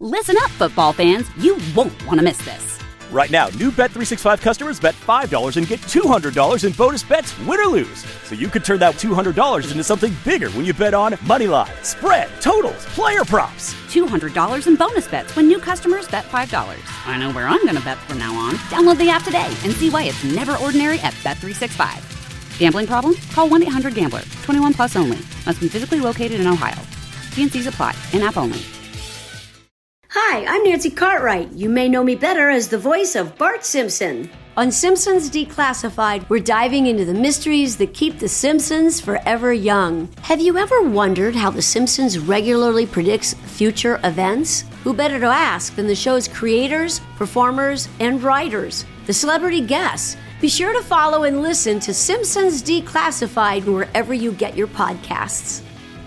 Listen up, football fans. You won't want to miss this. Right now, new Bet365 customers bet $5 and get $200 in bonus bets, win or lose. So you could turn that $200 into something bigger when you bet on money line, spread, totals, player props. $200 in bonus bets when new customers bet $5. I know where I'm going to bet from now on. Download the app today and see why it's never ordinary at Bet365. Gambling problem? Call 1-800-GAMBLER. 21 plus only. Must be physically located in Ohio. T&Cs apply. In-app only. Hi, I'm Nancy Cartwright. You may know me better as the voice of Bart Simpson. On Simpsons Declassified, we're diving into the mysteries that keep the Simpsons forever young. Have you ever wondered how the Simpsons regularly predicts future events? Who better to ask than the show's creators, performers, and writers, the celebrity guests? Be sure to follow and listen to Simpsons Declassified wherever you get your podcasts.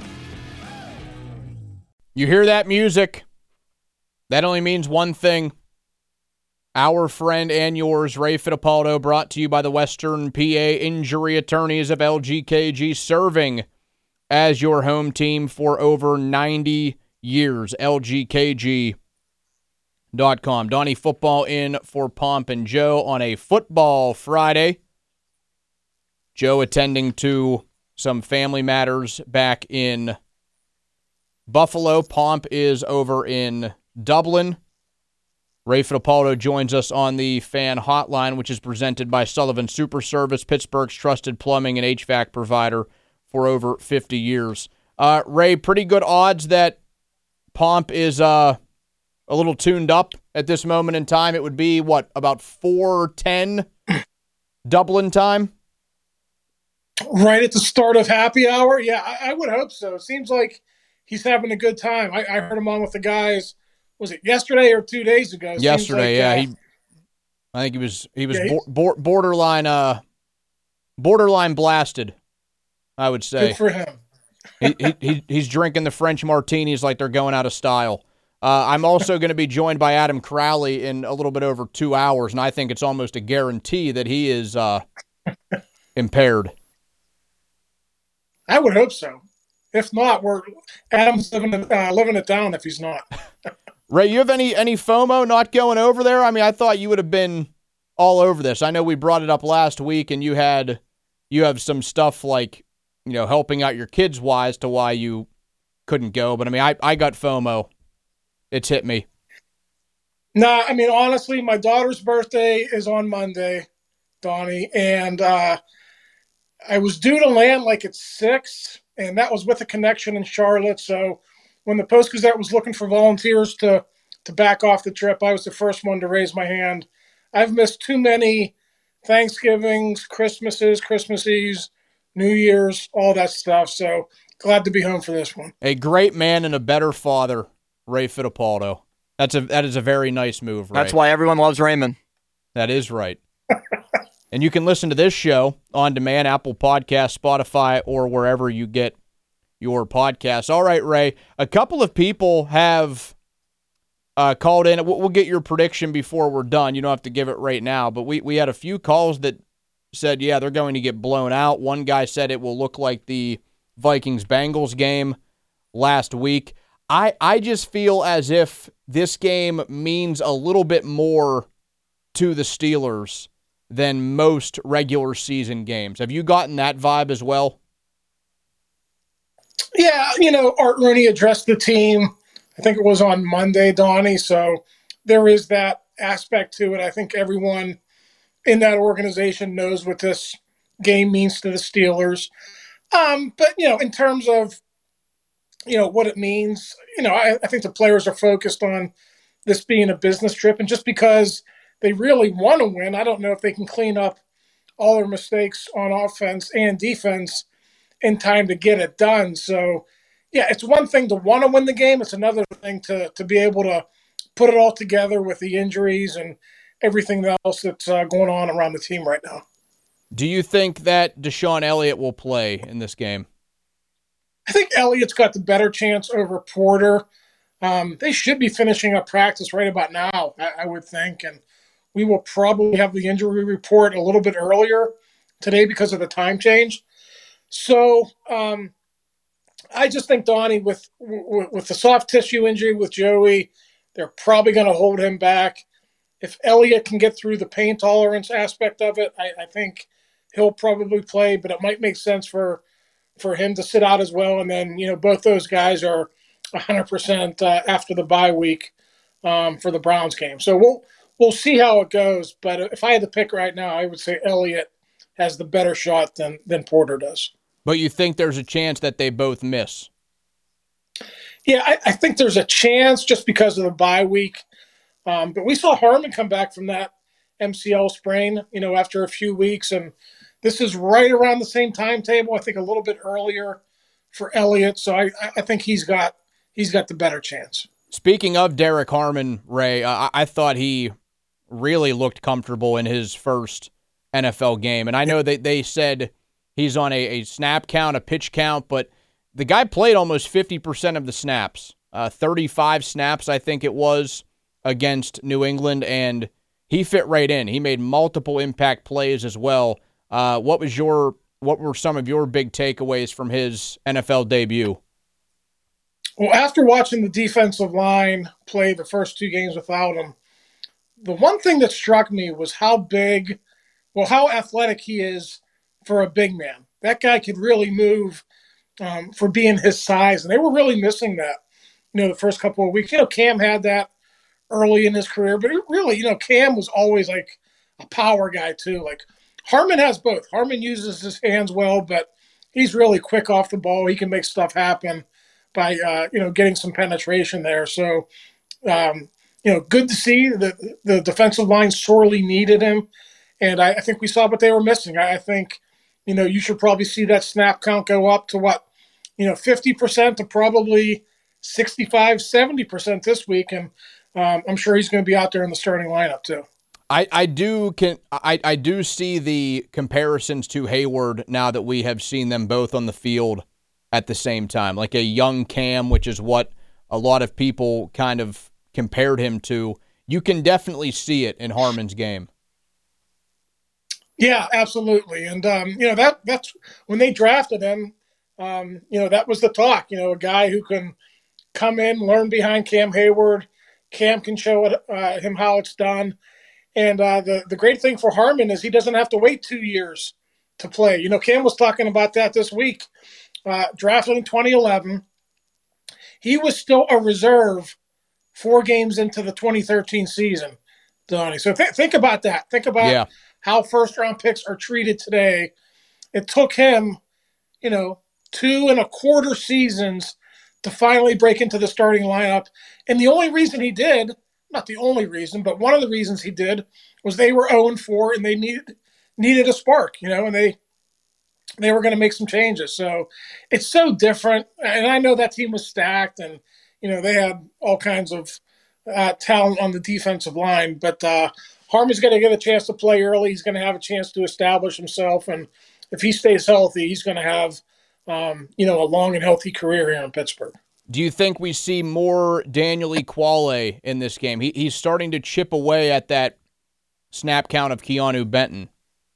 You hear that music? That only means one thing. Our friend and yours, Ray Fittipaldo, brought to you by the Western PA Injury Attorneys of LGKG, serving as your home team for over 90 years. LGKG.com. Donnie Football in for Pomp and Joe on a football Friday. Joe attending to some family matters back in Buffalo. Pomp is over in Dublin. Ray Fittipaldo joins us on the fan hotline, which is presented by Sullivan Super Service, Pittsburgh's trusted plumbing and HVAC provider for over 50 years. Ray, pretty good odds that Pomp is a little tuned up at this moment in time. It would be, about 4:10 Dublin time? Right at the start of happy hour? Yeah, I would hope so. It seems like he's having a good time. I heard him on with the guys. Was it yesterday or 2 days ago? Yesterday, yeah. I think he was borderline blasted, I would say. Good for him. He's drinking the French martinis like they're going out of style. I'm also going to be joined by Adam Crowley in a little bit over 2 hours, and I think it's almost a guarantee that he is impaired. I would hope so. If not, Adam's living it down if he's not. Ray, you have any FOMO not going over there? I mean, I thought you would have been all over this. I know we brought it up last week, and you have some stuff like, helping out your kids wise to why you couldn't go. But I mean, I got FOMO. It's hit me. Nah, I mean, honestly, my daughter's birthday is on Monday, Donnie, and I was due to land at 6, and that was with a connection in Charlotte. So when the Post-Gazette was looking for volunteers to back off the trip, I was the first one to raise my hand. I've missed too many Thanksgivings, Christmases, Christmas Eves, New Year's, all that stuff. So glad to be home for this one. A great man and a better father, Ray Fittipaldo. That is a very nice move, Ray. That's why everyone loves Raymond. That is right. And you can listen to this show on demand, Apple Podcasts, Spotify, or wherever you get your podcasts. All right, Ray. A couple of people have called in. We'll get your prediction before we're done. You don't have to give it right now. But we had a few calls that said, yeah, they're going to get blown out. One guy said it will look like the Vikings-Bengals game last week. I just feel as if this game means a little bit more to the Steelers than most regular season games. Have you gotten that vibe as well? Yeah, Art Rooney addressed the team. I think it was on Monday, Donnie. So there is that aspect to it. I think everyone in that organization knows what this game means to the Steelers. But, in terms of, what it means, I think the players are focused on this being a business trip. And just because they really want to win, I don't know if they can clean up all their mistakes on offense and defense in time to get it done. So, yeah, it's one thing to want to win the game. It's another thing to be able to put it all together with the injuries and everything else that's going on around the team right now. Do you think that Deshaun Elliott will play in this game? I think Elliott's got the better chance over Porter. They should be finishing up practice right about now, I would think. And we will probably have the injury report a little bit earlier today because of the time change. So I just think, Donnie, with the soft tissue injury with Joey, They're probably going to hold him back. If Elliott can get through the pain tolerance aspect of it, I think he'll probably play, but it might make sense for him to sit out as well. And then, both those guys are 100% after the bye week for the Browns game. So we'll see how it goes. But if I had to pick right now, I would say Elliott has the better shot than Porter does. But you think there's a chance that they both miss? Yeah, I think there's a chance just because of the bye week. But we saw Harmon come back from that MCL sprain, after a few weeks. And this is right around the same timetable, I think a little bit earlier for Elliott. So I think he's got the better chance. Speaking of Derek Harmon, Ray, I thought he really looked comfortable in his first NFL game. And I know that they said he's on a snap count, a pitch count, but the guy played almost 50% of the snaps, 35 snaps, I think it was, against New England, and he fit right in. He made multiple impact plays as well. What were some of your big takeaways from his NFL debut? Well, after watching the defensive line play the first two games without him, the one thing that struck me was how athletic he is for a big man. That guy could really move for being his size, and they were really missing that, the first couple of weeks. Cam had that early in his career, but really, Cam was always like a power guy too. Like Harmon has both. Harmon uses his hands well, but he's really quick off the ball. He can make stuff happen by, getting some penetration there. So, good to see the defensive line sorely needed him. And I think we saw what they were missing. I think, you should probably see that snap count go up to 50% to probably 65, 70% this week. And I'm sure he's going to be out there in the starting lineup too. I do see the comparisons to Hayward now that we have seen them both on the field at the same time, like a young Cam, which is what a lot of people kind of compared him to. You can definitely see it in Harmon's game. Yeah, absolutely. And, that's when they drafted him, that was the talk, a guy who can come in, learn behind Cam Hayward. Cam can show him how it's done. And the great thing for Harmon is he doesn't have to wait 2 years to play. Cam was talking about that this week. Drafted in 2011. He was still a reserve 4 games into the 2013 season, Donnie. So think about that. Think about how first-round picks are treated today. It took him, 2.25 seasons to finally break into the starting lineup. And the only reason he did, not the only reason, but one of the reasons he did, was they were 0-4 and they needed a spark, and they were going to make some changes. So it's so different. And I know that team was stacked and, they had all kinds of talent on the defensive line. But Harmon's going to get a chance to play early. He's going to have a chance to establish himself. And if he stays healthy, he's going to have, a long and healthy career here in Pittsburgh. Do you think we see more Daniel Ekuale in this game? He's starting to chip away at that snap count of Keanu Benton.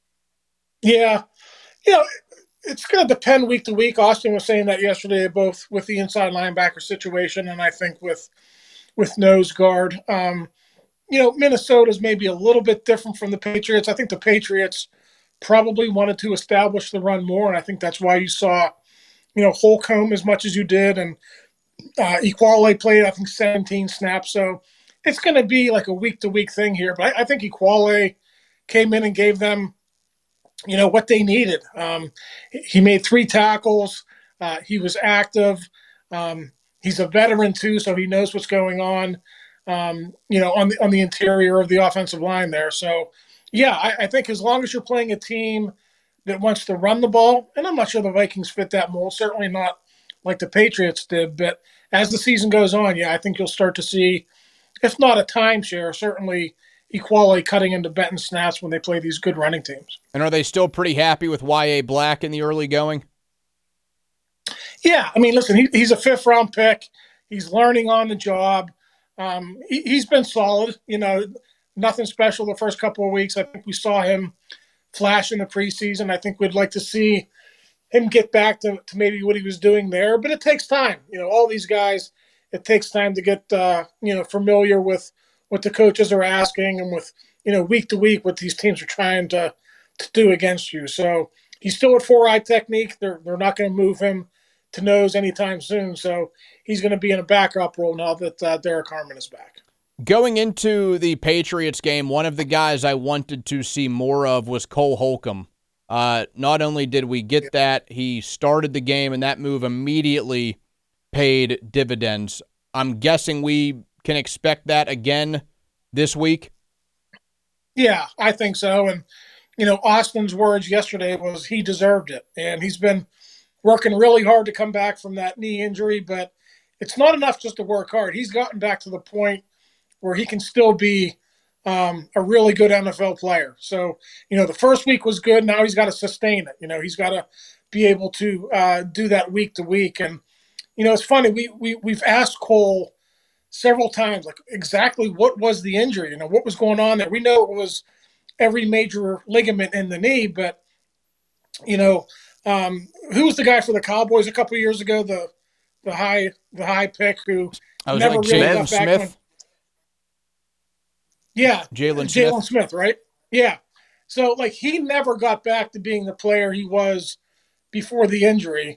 Yeah. It's going to depend week to week. Austin was saying that yesterday, both with the inside linebacker situation and I think with nose guard. Minnesota's maybe a little bit different from the Patriots. I think the Patriots probably wanted to establish the run more, and I think that's why you saw, Holcomb as much as you did, and Ekuale played, I think, 17 snaps. So it's going to be like a week-to-week thing here. But I think Ekuale came in and gave them, what they needed. He made 3 tackles. He was active. He's a veteran, too, so he knows what's going on, on the interior of the offensive line there. So, yeah, I think as long as you're playing a team that wants to run the ball, and I'm not sure the Vikings fit that mold, certainly not like the Patriots did, but as the season goes on, I think you'll start to see, if not a timeshare, certainly Ekuale cutting into Benton snaps when they play these good running teams. And are they still pretty happy with Y.A. Black in the early going? Yeah, I mean, listen, he's a 5th-round pick. He's learning on the job. He's been solid, nothing special the first couple of weeks. I think we saw him flash in the preseason. I think we'd like to see him get back to maybe what he was doing there, but it takes time. All these guys, it takes time to get familiar with what the coaches are asking and with week to week what these teams are trying to do against you. So he's still at 4-eye technique. They're not going to move him to nose anytime soon. So he's going to be in a backup role now that Derek Harmon is back. Going into the Patriots game, one of the guys I wanted to see more of was Cole Holcomb. Not only did we get that, he started the game, and that move immediately paid dividends. I'm guessing we can expect that again this week? Yeah, I think so. And, Austin's words yesterday was he deserved it. And he's been working really hard to come back from that knee injury, but it's not enough just to work hard. He's gotten back to the point where he can still be a really good NFL player. So, the first week was good. Now he's got to sustain it. He's got to be able to do that week to week. And, it's funny. We've asked Cole several times, like, exactly what was the injury? What was going on there? We know it was every major ligament in the knee, but, who was the guy for the Cowboys a couple of years ago, the high pick who never like really Jalen got back Smith? Yeah. Jalen Smith, right? Yeah. So, he never got back to being the player he was before the injury.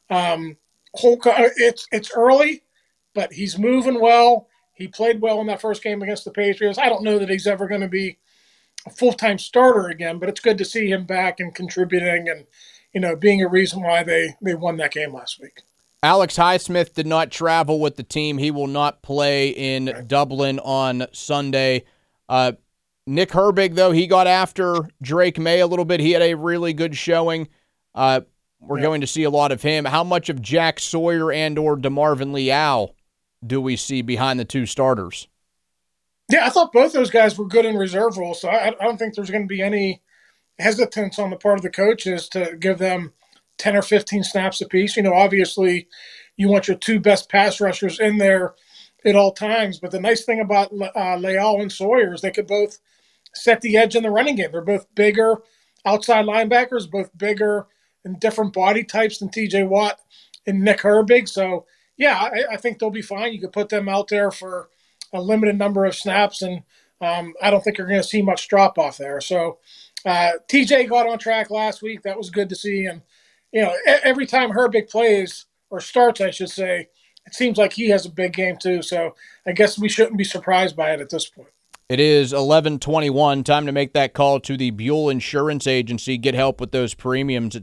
It's early, but he's moving well. He played well in that first game against the Patriots. I don't know that he's ever going to be a full-time starter again, but it's good to see him back and contributing and, being a reason why they won that game last week. Alex Highsmith did not travel with the team. He will not play in Dublin on Sunday. Nick Herbig, though, he got after Drake May a little bit. He had a really good showing. We're going to see a lot of him. How much of Jack Sawyer and or DeMarvin Leal do we see behind the two starters? Yeah, I thought both those guys were good in reserve roles, so I don't think there's going to be any hesitance on the part of the coaches to give them 10 or 15 snaps apiece. Obviously, you want your two best pass rushers in there at all times, but the nice thing about Leal and Sawyer is they could both set the edge in the running game. They're both bigger outside linebackers, both bigger and different body types than T.J. Watt and Nick Herbig. So, yeah, I think they'll be fine. You could put them out there for a limited number of snaps, and I don't think you're going to see much drop-off there. So, T.J. got on track last week. That was good to see. And, every time Herbig plays, or starts, I should say, it seems like he has a big game too. So I guess we shouldn't be surprised by it at this point. It is 11:21. Time to make that call to the Buell Insurance Agency. Get help with those premiums at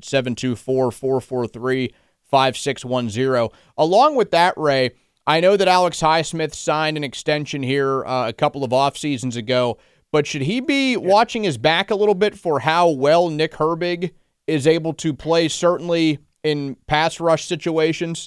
724-443-5610. Along with that, Ray, I know that Alex Highsmith signed an extension here a couple of off seasons ago, but should he be watching his back a little bit for how well Nick Herbig is able to play, certainly in pass rush situations?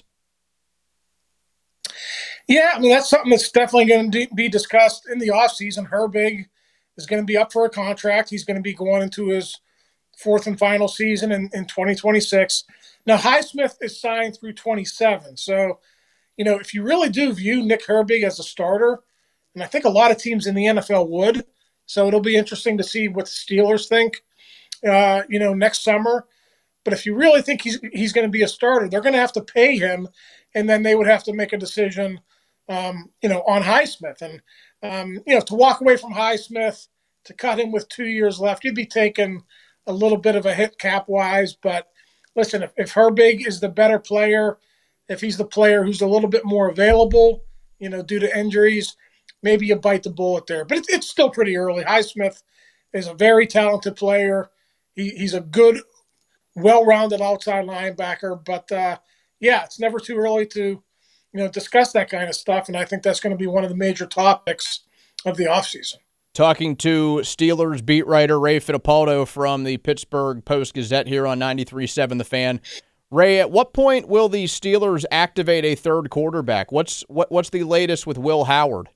Yeah, I mean, that's something that's definitely going to be discussed in the offseason. Herbig is going to be up for a contract. He's going to be going into his fourth and final season in 2026. Now, Highsmith is signed through 27. So, if you really do view Nick Herbig as a starter, and I think a lot of teams in the NFL would, so it'll be interesting to see what the Steelers think, next summer. But if you really think he's going to be a starter, they're going to have to pay him, and then they would have to make a decision, on Highsmith. And, to walk away from Highsmith, to cut him with 2 years left, you'd be taking a little bit of a hit cap-wise. But listen, if Herbig is the better player, if he's the player who's a little bit more available, due to injuries, maybe you bite the bullet there. But it's still pretty early. Highsmith is a very talented player. He's a good, well-rounded outside linebacker. But, it's never too early to, discuss that kind of stuff. And I think that's going to be one of the major topics of the offseason. Talking to Steelers beat writer Ray Fittipaldo from the Pittsburgh Post-Gazette here on 93.7 The Fan. Ray, at what point will the Steelers activate a third quarterback? What's the latest with Will Howard?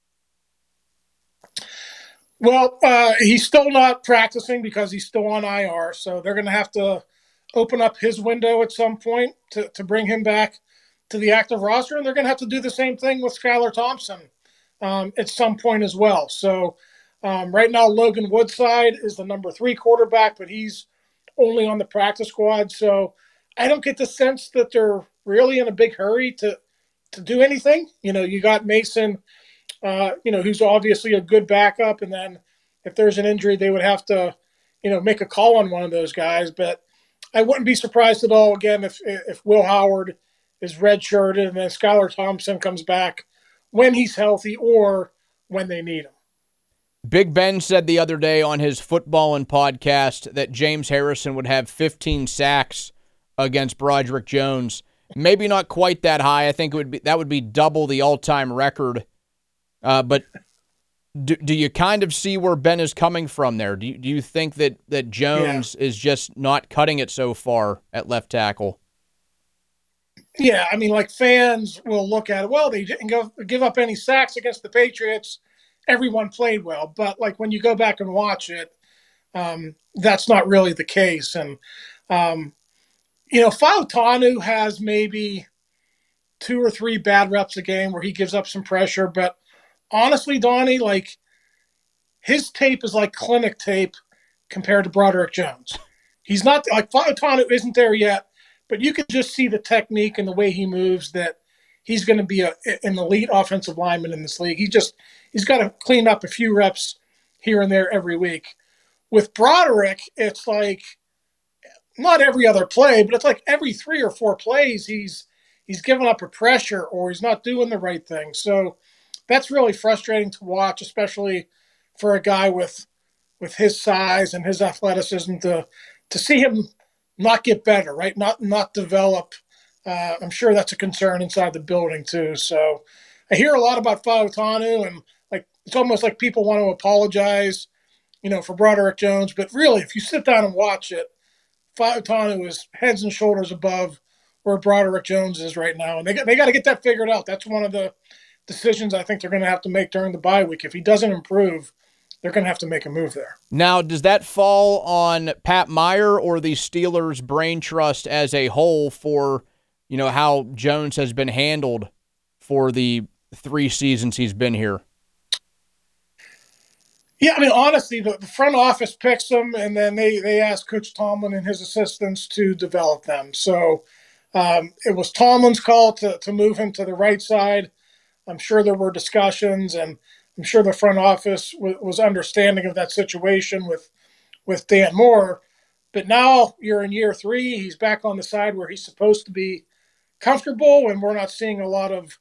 Well, he's still not practicing because he's still on IR, so they're going to have to open up his window at some point to bring him back to the active roster, and they're going to have to do the same thing with Skylar Thompson at some point as well. So right now, Logan Woodside is the number 3 quarterback, but he's only on the practice squad. So I don't get the sense that they're really in a big hurry to to do anything. You got Mason, who's obviously a good backup. And then if there's an injury, they would have to, make a call on one of those guys. But I wouldn't be surprised at all, again, if Will Howard is redshirted and then Skylar Thompson comes back when he's healthy or when they need him. Big Ben said the other day on his Footballin' podcast that James Harrison would have 15 sacks against Broderick Jones. Maybe not quite that high. I think that would be double the all-time record. But do you kind of see where Ben is coming from there? Do you think that Jones is just not cutting it so far at left tackle? Yeah, I mean, fans will look at it. Well, they didn't give up any sacks against the Patriots. Everyone played well. But, when you go back and watch it, that's not really the case. And, Fautanu has maybe 2 or 3 bad reps a game where he gives up some pressure. But honestly, Donnie, his tape is like clinic tape compared to Broderick Jones. He's not Fautanu isn't there yet, but you can just see the technique and the way he moves that he's going to be an elite offensive lineman in this league. He's got to clean up a few reps here and there every week. With Broderick, it's not every other play, but it's every 3 or 4 plays he's giving up a pressure or he's not doing the right thing. So that's really frustrating to watch, especially for a guy with his size and his athleticism to see him not get better, right? Not develop. I'm sure that's a concern inside the building too. So I hear a lot about Fautanu, and it's almost like people want to apologize, for Broderick Jones. But really, if you sit down and watch it, Fautanu is heads and shoulders above where Broderick Jones is right now, and they got to get that figured out. That's one of the decisions I think they're going to have to make during the bye week. If he doesn't improve, they're going to have to make a move there. Now, does that fall on Pat Meyer or the Steelers' brain trust as a whole for, how Jones has been handled for the 3 seasons he's been here? Yeah, I mean, honestly, the front office picks them, and then they ask Coach Tomlin and his assistants to develop them. So it was Tomlin's call to move him to the right side. I'm sure there were discussions, and I'm sure the front office was understanding of that situation with Dan Moore. But now you're in year 3. He's back on the side where he's supposed to be comfortable, and we're not seeing a lot of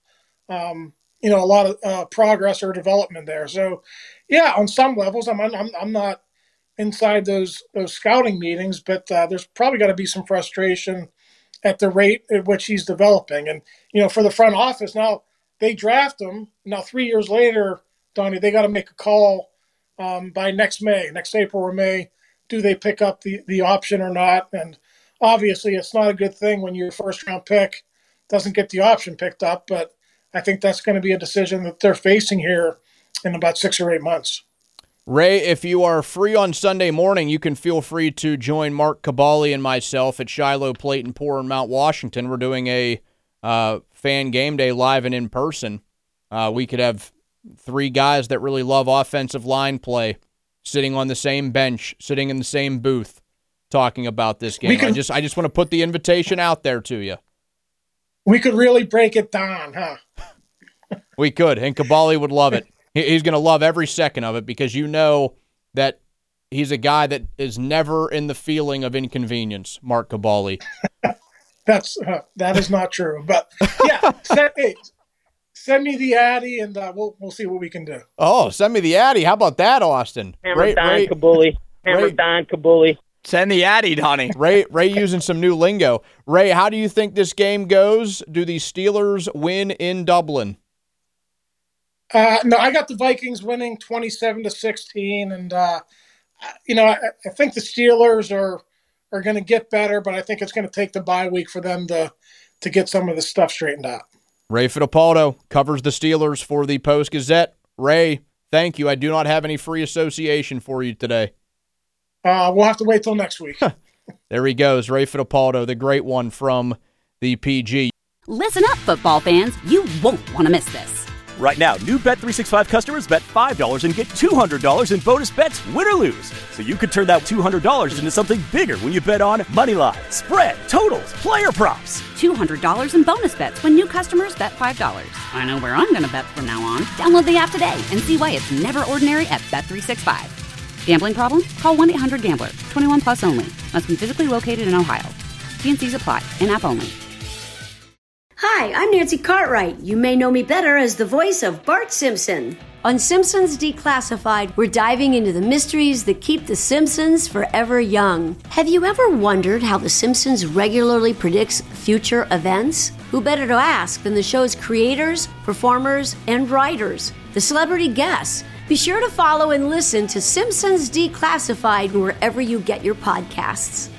progress or development there. So, yeah, on some levels, I'm not inside those scouting meetings, but there's probably got to be some frustration at the rate at which he's developing. And for the front office now, they draft him. Now 3 years later, Donnie, they got to make a call by next April or May. Do they pick up the option or not? And obviously, it's not a good thing when your first-round pick doesn't get the option picked up, but I think that's going to be a decision that they're facing here in about 6 or 8 months. Ray, if you are free on Sunday morning, you can feel free to join Mark Kaboly and myself at Shiloh Plate and Pour in Mount Washington. We're doing a fan game day live and in person. We could have 3 guys that really love offensive line play sitting on the same bench, sitting in the same booth, talking about this game. I just want to put the invitation out there to you. We could really break it down, huh? We could, and Kaboly would love it. He's going to love every second of it because that he's a guy that is never in the feeling of inconvenience, Mark Kaboly. That is not true. But, yeah, send me the Addy, and we'll see what we can do. Oh, send me the Addy. How about that, Austin? Hammer Don Kaboly. Send the Addy, Donnie. Ray using some new lingo. Ray, how do you think this game goes? Do the Steelers win in Dublin? No, I got the Vikings winning 27-16, and I think the Steelers are going to get better, but I think it's going to take the bye week for them to get some of this stuff straightened out. Ray Fittipaldo covers the Steelers for the Post-Gazette. Ray, thank you. I do not have any free association for you today. We'll have to wait till next week. There he goes, Ray Fittipaldo, the great one from the PG. Listen up, football fans. You won't want to miss this. Right now, new Bet365 customers bet $5 and get $200 in bonus bets, win or lose. So you could turn that $200 into something bigger when you bet on Moneyline, spread, totals, player props. $200 in bonus bets when new customers bet $5. I know where I'm going to bet from now on. Download the app today and see why it's never ordinary at Bet365. Gambling problem? Call 1-800-GAMBLER. 21 plus only. Must be physically located in Ohio. T&Cs apply. In-app only. Hi, I'm Nancy Cartwright. You may know me better as the voice of Bart Simpson. On Simpsons Declassified, we're diving into the mysteries that keep the Simpsons forever young. Have you ever wondered how the Simpsons regularly predicts future events? Who better to ask than the show's creators, performers, and writers, the celebrity guests? Be sure to follow and listen to Simpsons Declassified wherever you get your podcasts.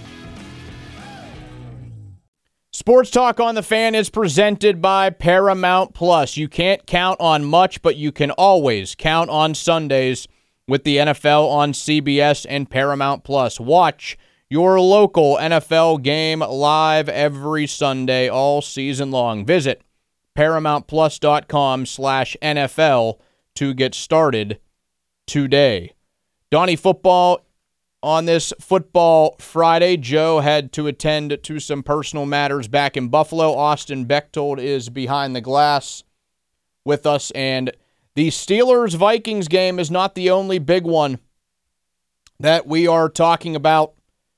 Sports Talk on the Fan is presented by Paramount Plus. You can't count on much, but you can always count on Sundays with the NFL on CBS and Paramount Plus. Watch your local NFL game live every Sunday all season long. Visit ParamountPlus.com/NFL to get started today. Donnie Football. On this Football Friday, Joe had to attend to some personal matters back in Buffalo. Austin Bechtold is behind the glass with us, and the Steelers-Vikings game is not the only big one that we are talking about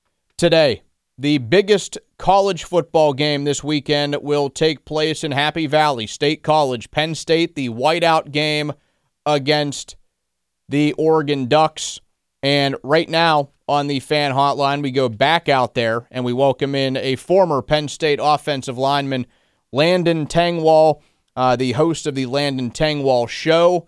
today. The biggest college football game this weekend will take place in Happy Valley State College. Penn State, the whiteout game against the Oregon Ducks. And right now on the fan hotline, we go back out there and we welcome in a former Penn State offensive lineman, Landon Tengwall, the host of the Landon Tengwall Show,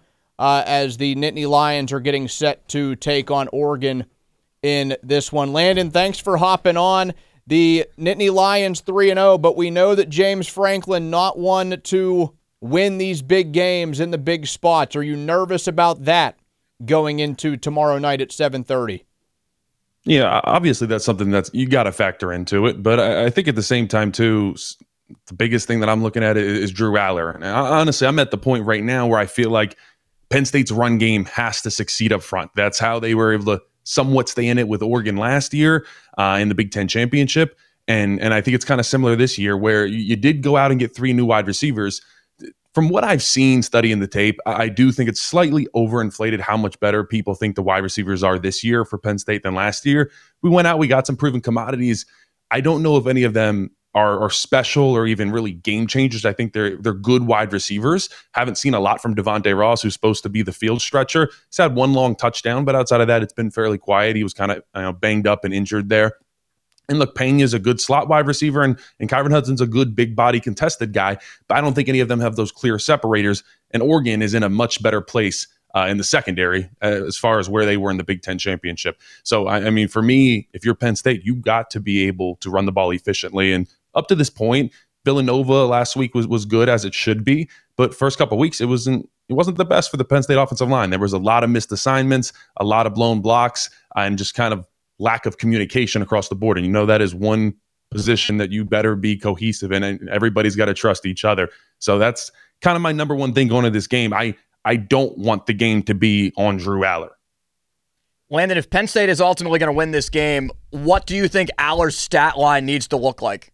as the Nittany Lions are getting set to take on Oregon in this one. Landon, thanks for hopping on. The Nittany Lions 3-0, but we know that James Franklin not one to win these big games in the big spots. Are you nervous about that going into tomorrow night at 7:30? Yeah, obviously that's something that's you got to factor into it. But I think at the same time, too, the biggest thing that I'm looking at is Drew Aller. And honestly, I'm at the point right now where I feel like Penn State's run game has to succeed up front. That's how they were able to somewhat stay in it with Oregon last year in the Big Ten Championship. And I think it's kind of similar this year where you did go out and get 3 new wide receivers. From what I've seen studying the tape, I do think it's slightly overinflated how much better people think the wide receivers are this year for Penn State than last year. We went out, we got some proven commodities. I don't know if any of them are special or even really game changers. I think they're good wide receivers. Haven't seen a lot from Devontae Ross, who's supposed to be the field stretcher. He's had 1 long touchdown, but outside of that, it's been fairly quiet. He was kind of banged up and injured there. And look, Pena's a good slot wide receiver, and Kyron Hudson's a good big body contested guy, but I don't think any of them have those clear separators, and Oregon is in a much better place in the secondary as far as where they were in the Big Ten Championship. So, I mean, for me, if you're Penn State, you got to be able to run the ball efficiently, and up to this point, Villanova last week was good as it should be, but first couple of weeks, it wasn't the best for the Penn State offensive line. There was a lot of missed assignments, a lot of blown blocks, and just kind of lack of communication across the board. And that is one position that you better be cohesive in, and everybody's got to trust each other. So that's kind of my number one thing going to this game. I don't want the game to be on Drew Aller. Landon, if Penn State is ultimately going to win this game, what do you think Aller's stat line needs to look like?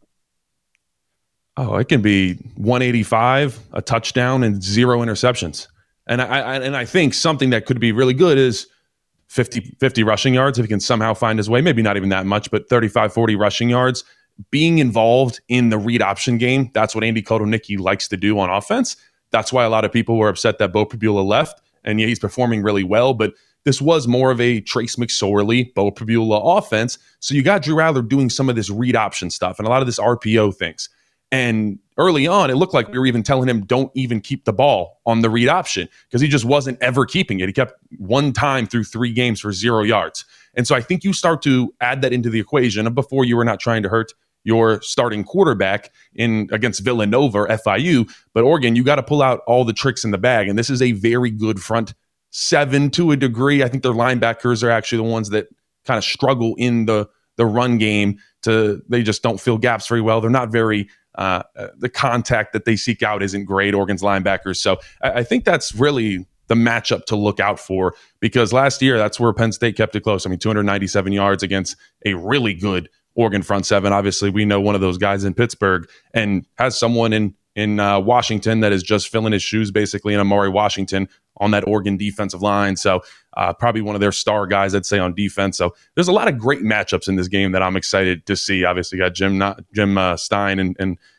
Oh, it can be 185, a touchdown, and 0 interceptions. And I think something that could be really good is 50 rushing yards if he can somehow find his way. Maybe not even that much, but 35, 40 rushing yards. Being involved in the read option game, that's what Andy Kotelnicki likes to do on offense. That's why a lot of people were upset that Bo Pribula left. And yeah, he's performing really well, but this was more of a Trace McSorley, Bo Pribula offense. So you got Drew Aller doing some of this read option stuff and a lot of this RPO things. And early on, it looked like we were even telling him, don't even keep the ball on the read option, because he just wasn't ever keeping it. He kept 1 time through 3 games for 0 yards. And so I think you start to add that into the equation of before you were not trying to hurt your starting quarterback against Villanova or FIU. But Oregon, you got to pull out all the tricks in the bag. And this is a very good front 7 to a degree. I think their linebackers are actually the ones that kind of struggle in the run game. They just don't fill gaps very well. They're not very The contact that they seek out isn't great, Oregon's linebackers. So I think that's really the matchup to look out for, because last year, that's where Penn State kept it close. I mean, 297 yards against a really good Oregon front seven. Obviously, we know one of those guys in Pittsburgh and has someone in Washington that is just filling his shoes, basically, in Amari Washington on that Oregon defensive line. So probably one of their star guys, I'd say, on defense. So there's a lot of great matchups in this game that I'm excited to see. Obviously, got Jim Stein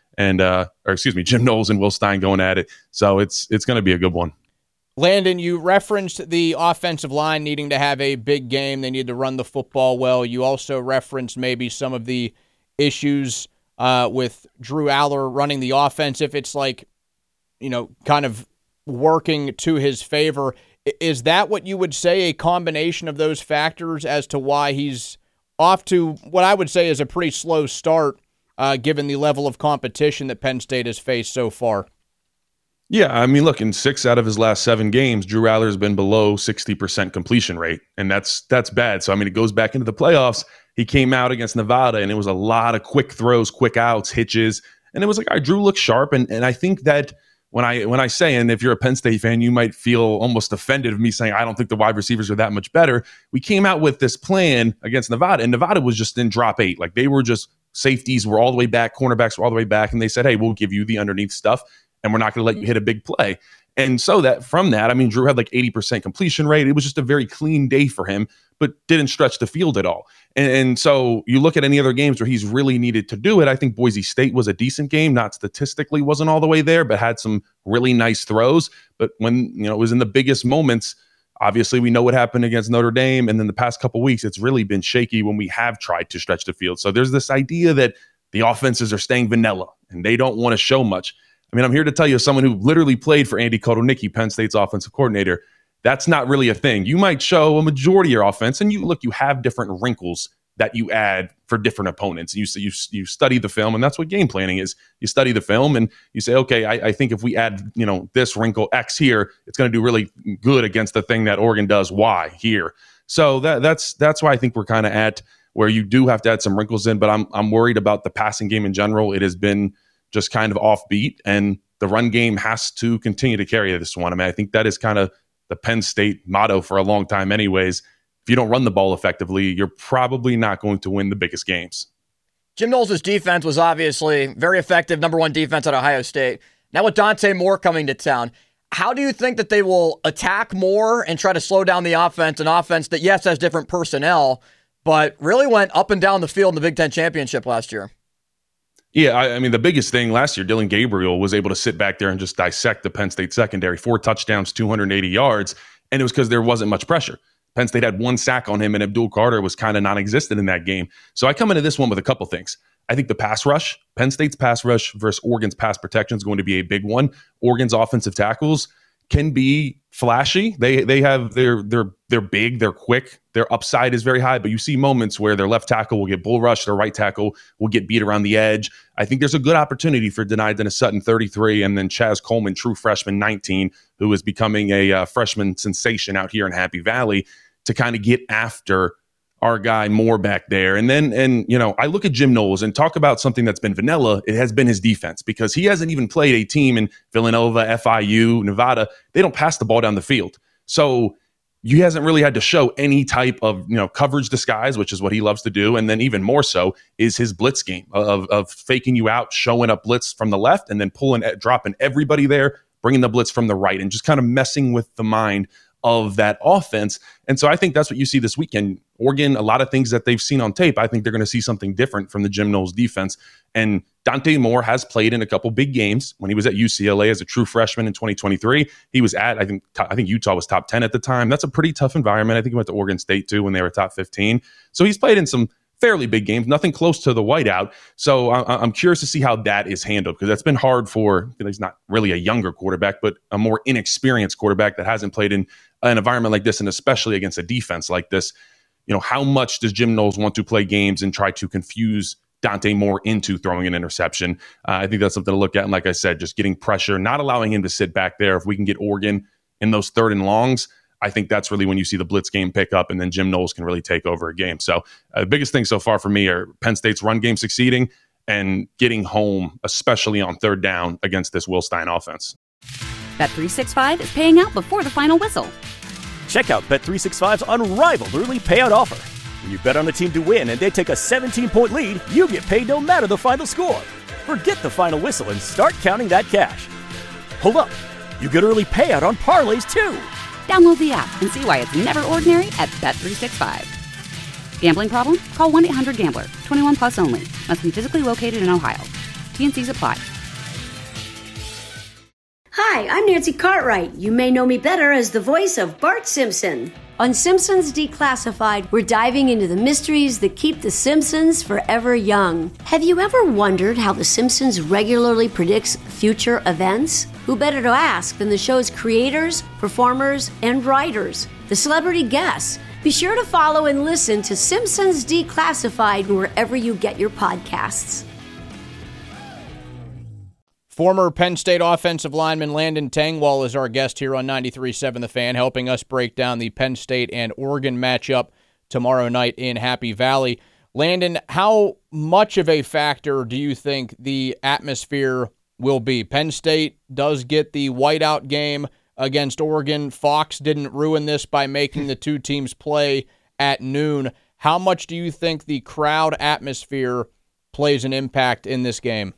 Jim Knowles and Will Stein going at it. So it's going to be a good one. Landon, you referenced the offensive line needing to have a big game. They need to run the football well. You also referenced maybe some of the issues with Drew Allar running the offense, if it's like, kind of working to his favor. Is that what you would say, a combination of those factors as to why he's off to what I would say is a pretty slow start, given the level of competition that Penn State has faced so far? Yeah, I mean, look, in 6 out of his last 7 games, Drew Allar has been below 60% completion rate, and that's bad. So, I mean, it goes back into the playoffs. He came out against Nevada, and it was a lot of quick throws, quick outs, hitches, and it was like, all right, Drew looks sharp, and I think that when I say, and if you're a Penn State fan, you might feel almost offended of me saying I don't think the wide receivers are that much better. We came out with this plan against Nevada, and Nevada was just in drop 8. Like, they were just, safeties were all the way back, cornerbacks were all the way back, and they said, hey, we'll give you the underneath stuff, and we're not going to let you hit a big play. And so I mean, Drew had like 80% completion rate. It was just a very clean day for him, but didn't stretch the field at all. And so you look at any other games where he's really needed to do it. I think Boise State was a decent game, not statistically, wasn't all the way there, but had some really nice throws. But when, it was in the biggest moments, obviously we know what happened against Notre Dame. And then the past couple of weeks, it's really been shaky when we have tried to stretch the field. So there's this idea that the offenses are staying vanilla and they don't want to show much. I mean, I'm here to tell you, as someone who literally played for Andy Kotelnicki, Penn State's offensive coordinator, that's not really a thing. You might show a majority of your offense, and you have different wrinkles that you add for different opponents. And you study the film, and that's what game planning is. You study the film, and you say, okay, I think if we add this wrinkle X here, it's going to do really good against the thing that Oregon does Y here. So that's why I think we're kind of at where you do have to add some wrinkles in. But I'm worried about the passing game in general. It has been just kind of offbeat, and the run game has to continue to carry this one. I mean, I think that is kind of the Penn State motto for a long time anyways. If you don't run the ball effectively, you're probably not going to win the biggest games. Jim Knowles' defense was obviously very effective, number 1 defense at Ohio State. Now with Dante Moore coming to town, how do you think that they will attack more and try to slow down the offense, an offense that, yes, has different personnel, but really went up and down the field in the Big Ten Championship last year? Yeah, I mean, the biggest thing last year, Dylan Gabriel was able to sit back there and just dissect the Penn State secondary. 4 touchdowns, 280 yards, and it was because there wasn't much pressure. Penn State had 1 sack on him, and Abdul Carter was kind of non-existent in that game. So I come into this one with a couple things. I think the pass rush, Penn State's pass rush versus Oregon's pass protection is going to be a big one. Oregon's offensive tackles can be flashy. They're big, they're quick, their upside is very high, but you see moments where their left tackle will get bull rushed, their right tackle will get beat around the edge. I think there's a good opportunity for Denai Dennis-Sutton, 33, and then Chaz Coleman, true freshman, 19, who is becoming a freshman sensation out here in Happy Valley, to kind of get after our guy Moore back there. And I look at Jim Knowles and talk about something that's been vanilla. It has been his defense, because he hasn't even played a team in Villanova, FIU, Nevada. They don't pass the ball down the field. So he hasn't really had to show any type of, coverage disguise, which is what he loves to do. And then even more so is his blitz game of faking you out, showing up blitz from the left, and then dropping everybody there, bringing the blitz from the right, and just kind of messing with the mind of that offense. And so I think that's what you see this weekend. Oregon, a lot of things that they've seen on tape, I think they're going to see something different from the Jim Knowles defense. And Dante Moore has played in a couple big games. When he was at UCLA as a true freshman in 2023, he was at, I think Utah was top 10 at the time. That's a pretty tough environment. I think he went to Oregon State too when they were top 15. So he's played in some fairly big games, nothing close to the whiteout. So I'm curious to see how that is handled, because that's been hard for, he's not really a younger quarterback, but a more inexperienced quarterback that hasn't played in an environment like this, and especially against a defense like this. How much does Jim Knowles want to play games and try to confuse Dante Moore into throwing an interception? I think that's something to look at. And like I said, just getting pressure, not allowing him to sit back there. If we can get Oregon in those 3rd and longs, I think that's really when you see the blitz game pick up, and then Jim Knowles can really take over a game. So the biggest thing so far for me are Penn State's run game succeeding, and getting home, especially on third down against this Will Stein offense. Bet365 is paying out before the final whistle. Check out Bet365's unrivaled early payout offer. When you bet on a team to win and they take a 17-point lead, you get paid no matter the final score. Forget the final whistle and start counting that cash. Hold up. You get early payout on parlays, too. Download the app and see why it's never ordinary at Bet365. Gambling problem? Call 1-800-GAMBLER. 21 plus only. Must be physically located in Ohio. T&Cs apply. Hi, I'm Nancy Cartwright. You may know me better as the voice of Bart Simpson. On Simpsons Declassified, we're diving into the mysteries that keep the Simpsons forever young. Have you ever wondered how the Simpsons regularly predicts future events? Who better to ask than the show's creators, performers, and writers? The celebrity guests. Be sure to follow and listen to Simpsons Declassified wherever you get your podcasts. Former Penn State offensive lineman Landon Tengwall is our guest here on 93.7 The Fan, helping us break down the Penn State and Oregon matchup tomorrow night in Happy Valley. Landon, how much of a factor do you think the atmosphere will be? Penn State does get the whiteout game against Oregon. Fox didn't ruin this by making the two teams play at noon. How much do you think the crowd atmosphere plays an impact in this game?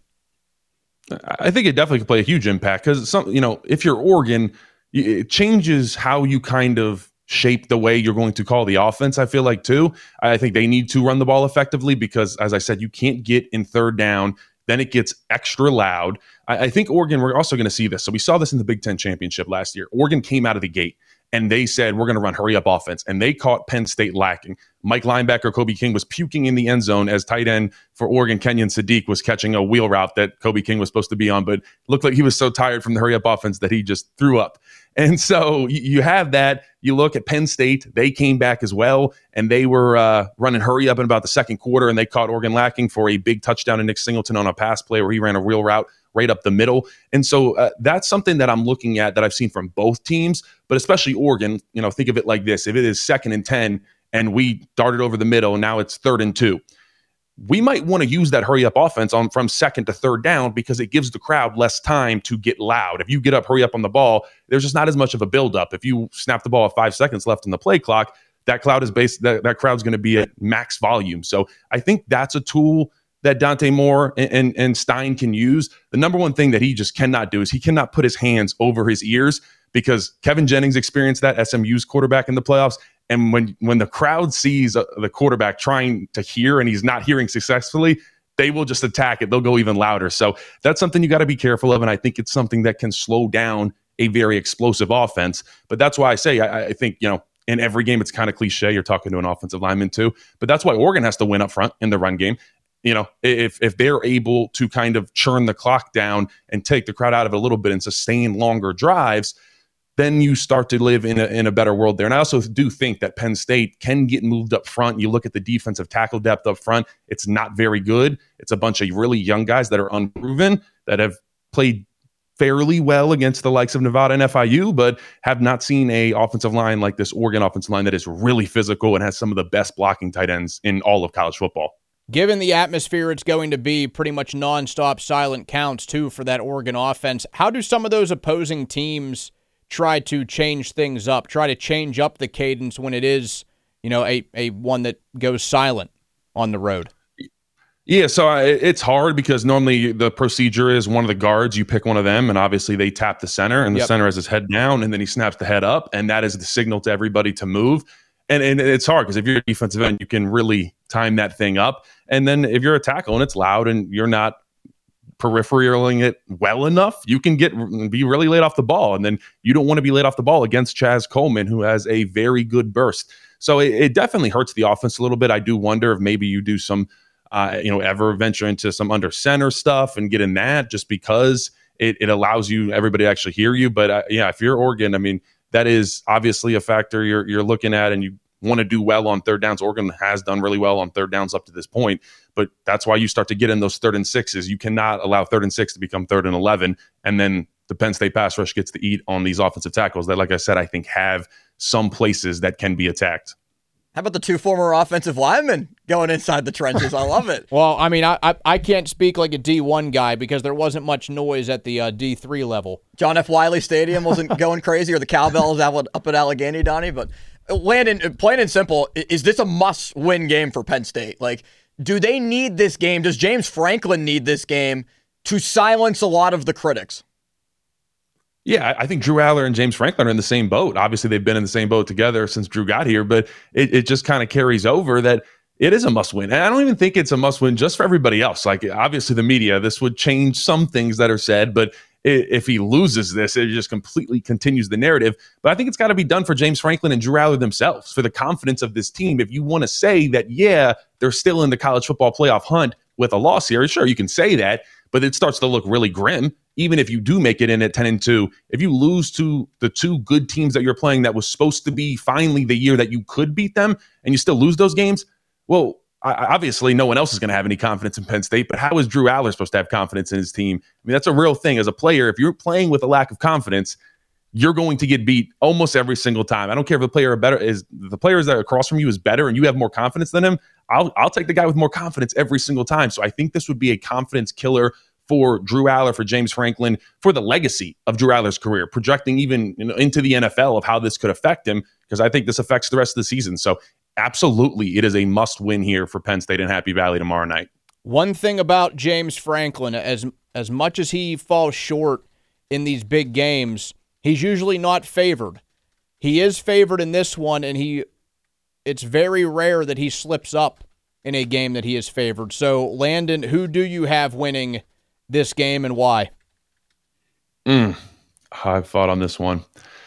I think it definitely could play a huge impact because if you're Oregon, it changes how you kind of shape the way you're going to call the offense. I feel like too. I think they need to run the ball effectively because, as I said, you can't get in third down. Then it gets extra loud. I think Oregon, we're also going to see this. So we saw this in the Big Ten championship last year. Oregon came out of the gate and they said, we're going to run hurry-up offense. And they caught Penn State lacking. Mike linebacker Kobe King was puking in the end zone as tight end for Oregon. Kenyon Sadiq was catching a wheel route that Kobe King was supposed to be on, but looked like he was so tired from the hurry-up offense that he just threw up. And so you have that. You look at Penn State. They came back as well, and they were running hurry-up in about the second quarter, and they caught Oregon lacking for a big touchdown to Nick Singleton on a pass play where he ran a wheel route right up the middle. And so that's something that I'm looking at that I've seen from both teams, but especially Oregon. Think of it like this. If it is 2nd and 10 and we darted over the middle and now it's 3rd and 2, we might want to use that hurry up offense from 2nd to 3rd down because it gives the crowd less time to get loud. If you get up, hurry up on the ball, there's just not as much of a buildup. If you snap the ball at 5 seconds left in the play clock, that crowd's going to be at max volume. So I think that's a tool that Dante Moore and Stein can use. The number one thing that he just cannot do is he cannot put his hands over his ears because Kevin Jennings experienced that, SMU's quarterback in the playoffs. And when the crowd sees the quarterback trying to hear and he's not hearing successfully, they will just attack it. They'll go even louder. So that's something you got to be careful of. And I think it's something that can slow down a very explosive offense. But that's why I say I think, in every game, it's kind of cliche. You're talking to an offensive lineman too. But that's why Oregon has to win up front in the run game. If they're able to kind of churn the clock down and take the crowd out of it a little bit and sustain longer drives, then you start to live in a better world there. And I also do think that Penn State can get moved up front. You look at the defensive tackle depth up front, it's not very good. It's a bunch of really young guys that are unproven, that have played fairly well against the likes of Nevada and FIU, but have not seen a offensive line like this Oregon offensive line that is really physical and has some of the best blocking tight ends in all of college football. Given the atmosphere, it's going to be pretty much nonstop silent counts, too, for that Oregon offense. How do some of those opposing teams try to change things up, try to change up the cadence when it is, a one that goes silent on the road? Yeah, so it's hard because normally the procedure is one of the guards, you pick one of them, and obviously they tap the center, and the center has his head down, and then he snaps the head up, and that is the signal to everybody to move. And it's hard because if you're a defensive end, you can really time that thing up. And then if you're a tackle and it's loud and you're not peripheраling it well enough, you can be really late off the ball. And then you don't want to be late off the ball against Chaz Coleman, who has a very good burst. So it definitely hurts the offense a little bit. I do wonder if maybe you do some, ever venture into some under center stuff and get in that just because it allows everybody to actually hear you. But if you're Oregon, I mean, that is obviously a factor you're looking at, and you want to do well on third downs. Oregon has done really well on third downs up to this point, but that's why you start to get in those 3rd and 6s. You cannot allow 3rd and 6 to become 3rd and 11, and then the Penn State pass rush gets to eat on these offensive tackles that, like I said, I think have some places that can be attacked. How about the two former offensive linemen going inside the trenches? I love it. Well, I mean, I can't speak like a D1 guy because there wasn't much noise at the D3 level. John F. Wiley Stadium wasn't going crazy, or the cowbells up at Allegheny, Donnie. But Landon, plain and simple, is this a must-win game for Penn State? Like, do they need this game? Does James Franklin need this game to silence a lot of the critics? Yeah, I think Drew Aller and James Franklin are in the same boat. Obviously, they've been in the same boat together since Drew got here, but it just kind of carries over that it is a must-win. And I don't even think it's a must-win just for everybody else. Like, obviously, the media, this would change some things that are said, but if he loses this, it just completely continues the narrative. But I think it's got to be done for James Franklin and Drew Aller themselves, for the confidence of this team. If you want to say that, yeah, they're still in the college football playoff hunt with a loss here, sure, you can say that, but it starts to look really grim. Even if you do make it in at 10-2, if you lose to the two good teams that you're playing that was supposed to be finally the year that you could beat them, and you still lose those games, well, obviously no one else is going to have any confidence in Penn State, but how is Drew Aller supposed to have confidence in his team? I mean, that's a real thing. As a player, if you're playing with a lack of confidence, you're going to get beat almost every single time. I don't care if the player the players that are across from you is better and you have more confidence than him. I'll take the guy with more confidence every single time. So I think this would be a confidence killer for Drew Aller, for James Franklin, for the legacy of Drew Aller's career, projecting even into the NFL of how this could affect him, because I think this affects the rest of the season. So absolutely, it is a must-win here for Penn State and Happy Valley tomorrow night. One thing about James Franklin, as much as he falls short in these big games, he's usually not favored. He is favored in this one, and it's very rare that he slips up in a game that he is favored. So, Landon, who do you have winning this game and why? I've thought on this one.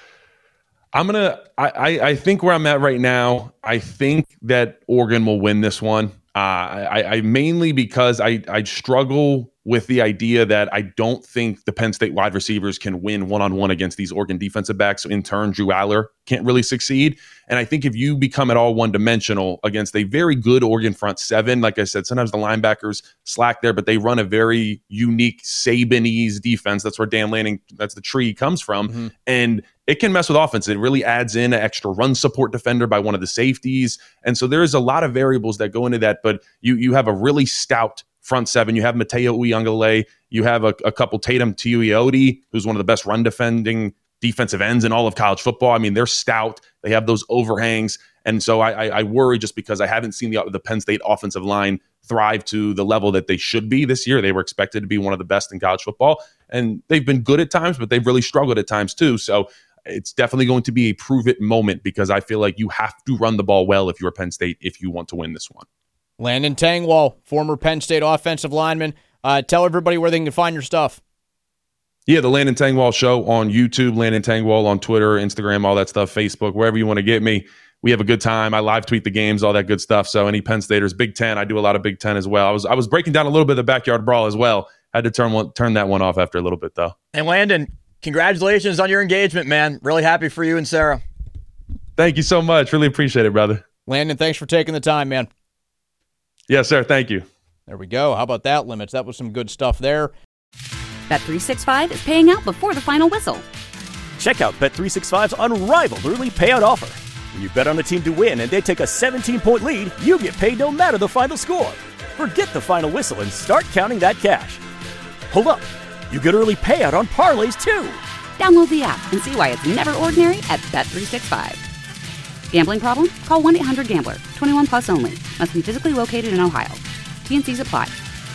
I think where I'm at right now, I think that Oregon will win this one. I mainly because I struggle with the idea that I don't think the Penn State wide receivers can win one-on-one against these Oregon defensive backs. So in turn, Drew Aller can't really succeed. And I think if you become at all one-dimensional against a very good Oregon front seven, like I said, sometimes the linebackers slack there, but they run a very unique Sabanese defense. That's where Dan Lanning, that's the tree he comes from. Mm-hmm. And it can mess with offense. It really adds in an extra run support defender by one of the safeties. And so there is a lot of variables that go into that, but you have a really stout front seven. You have Mateo Uiagalelei. You have a couple Tatum Tuioti, who's one of the best run defending defensive ends in all of college football. I mean, they're stout. They have those overhangs. And so I worry just because I haven't seen the Penn State offensive line thrive to the level that they should be this year. They were expected to be one of the best in college football. And they've been good at times, but they've really struggled at times too. So it's definitely going to be a prove it moment, because I feel like you have to run the ball well if you're Penn State if you want to win this one. Landon Tengwall, former Penn State offensive lineman. Tell everybody where they can find your stuff. Yeah, the Landon Tengwall Show on YouTube, Landon Tengwall on Twitter, Instagram, all that stuff, Facebook, wherever you want to get me. We have a good time. I live tweet the games, all that good stuff. So any Penn Staters, Big Ten, I do a lot of Big Ten as well. I was breaking down a little bit of the backyard brawl as well. Had to turn that one off after a little bit, though. And Landon, congratulations on your engagement, man. Really happy for you and Sarah. Thank you so much. Really appreciate it, brother. Landon, thanks for taking the time, man. Yes, sir. Thank you. There we go. How about that, Limits? That was some good stuff there. Bet365 is paying out before the final whistle. Check out Bet365's unrivaled early payout offer. When you bet on a team to win and they take a 17-point lead, you get paid no matter the final score. Forget the final whistle and start counting that cash. Hold up. You get early payout on parlays, too. Download the app and see why it's never ordinary at Bet365. Gambling problem? Call 1-800-GAMBLER. 21 plus only. Must be physically located in Ohio. T&Cs apply.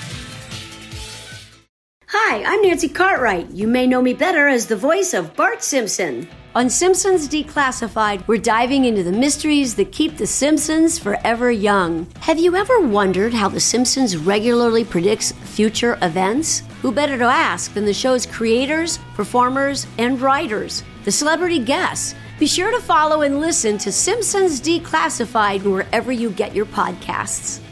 Hi, I'm Nancy Cartwright. You may know me better as the voice of Bart Simpson. On Simpsons Declassified, we're diving into the mysteries that keep the Simpsons forever young. Have you ever wondered how the Simpsons regularly predicts future events? Who better to ask than the show's creators, performers, and writers, the celebrity guests? Be sure to follow and listen to Simpsons Declassified wherever you get your podcasts.